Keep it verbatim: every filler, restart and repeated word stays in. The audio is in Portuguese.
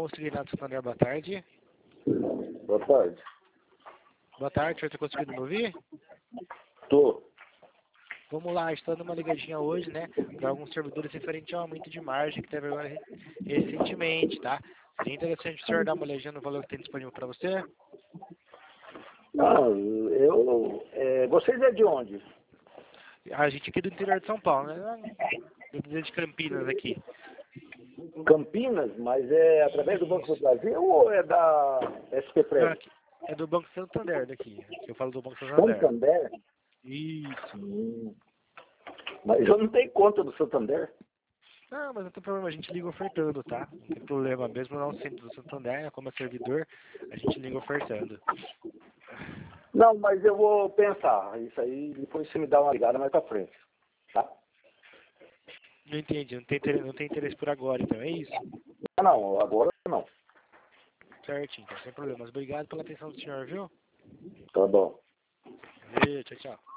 Monstro Reinaldo Santander, boa tarde. Boa tarde. Boa tarde, o senhor está conseguindo me ouvir? Tô. Vamos lá, estou dando uma ligadinha hoje, né, para alguns servidores referente ao aumento de margem que teve agora recentemente, tá? Seria interessante o senhor dar uma olhadinha no valor que tem disponível para você? Não, eu... É, vocês é de onde? A gente aqui do interior de São Paulo, né? Eu de Campinas aqui. Campinas, mas é através do Banco do Brasil ou é da S P Não, Prévio? aqui é do Banco Santander daqui. Aqui eu falo do Banco Santander. Santander? Isso. Hum. Mas eu não tenho conta do Santander. Não, mas não tem problema, a gente liga ofertando, tá? Não tem problema, mesmo não sendo do Santander, né, como é servidor, a gente liga ofertando. Não, mas eu vou pensar. Isso aí, depois você me dá uma ligada mais pra frente. Tá? Não entendi, não tem interesse, não tem interesse por agora, então, é isso? Não, não, agora não. Certinho, então, sem problemas. Obrigado pela atenção do senhor, viu? Tá bom. Valeu, tchau, tchau.